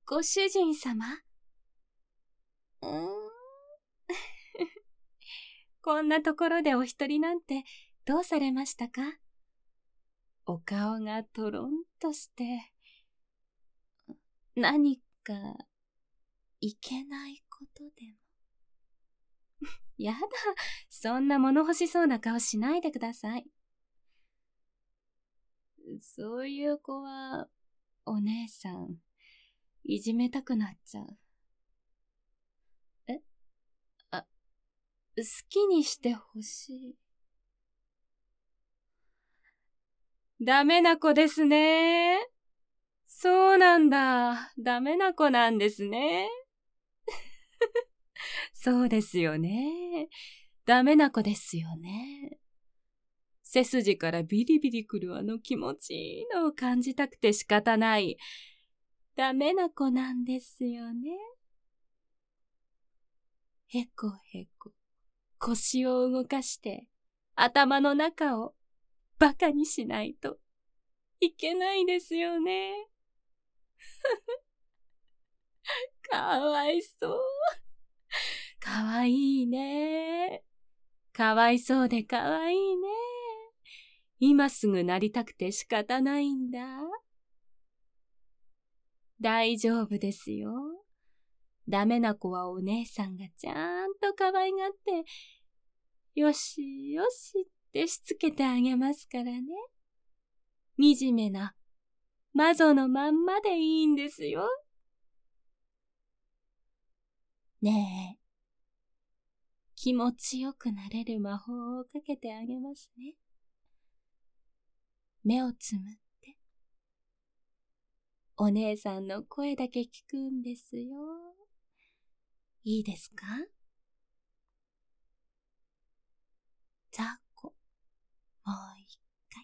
ご主人様こんなところでお一人なんてどうされましたか？お顔がとろんとして、何かいけないことでも。やだ、そんな物欲しそうな顔しないでください。そういう子は、お姉さん、いじめたくなっちゃう。好きにしてほしい。ダメな子ですね。そうなんだ。ダメな子なんですね。そうですよね。ダメな子ですよね。背筋からビリビリくるあの気持ちいいのを感じたくて仕方ない。ダメな子なんですよね。へこへこ、腰を動かして、頭の中をバカにしないといけないですよね。かわいそう。かわいいね。かわいそうでかわいいね。今すぐなりたくて仕方ないんだ。大丈夫ですよ。ダメな子はお姉さんがちゃんと可愛がって、よしよしってしつけてあげますからね。惨めな魔女のまんまでいいんですよ。ねえ、気持ちよくなれる魔法をかけてあげますね。目をつむって、お姉さんの声だけ聞くんですよ。いいですか？ザコ、もう一回。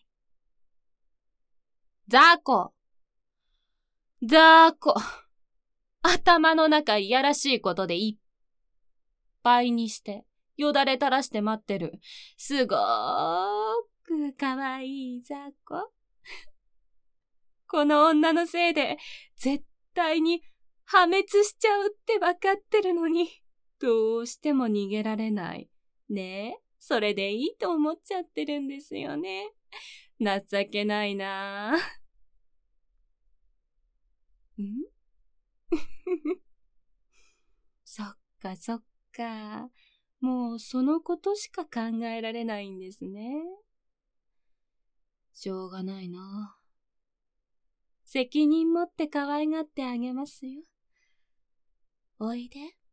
ザコ、ザコ。頭の中いやらしいことでいっぱいにして、よだれ垂らして待ってる。すごーくかわいいザコ。この女のせいで、絶対に破滅しちゃうってわかってるのに、どうしても逃げられない。ねえ、それでいいと思っちゃってるんですよね。情けないなぁ。そっかそっか。もうそのことしか考えられないんですね。しょうがないな。責任持って可愛がってあげますよ。おいで。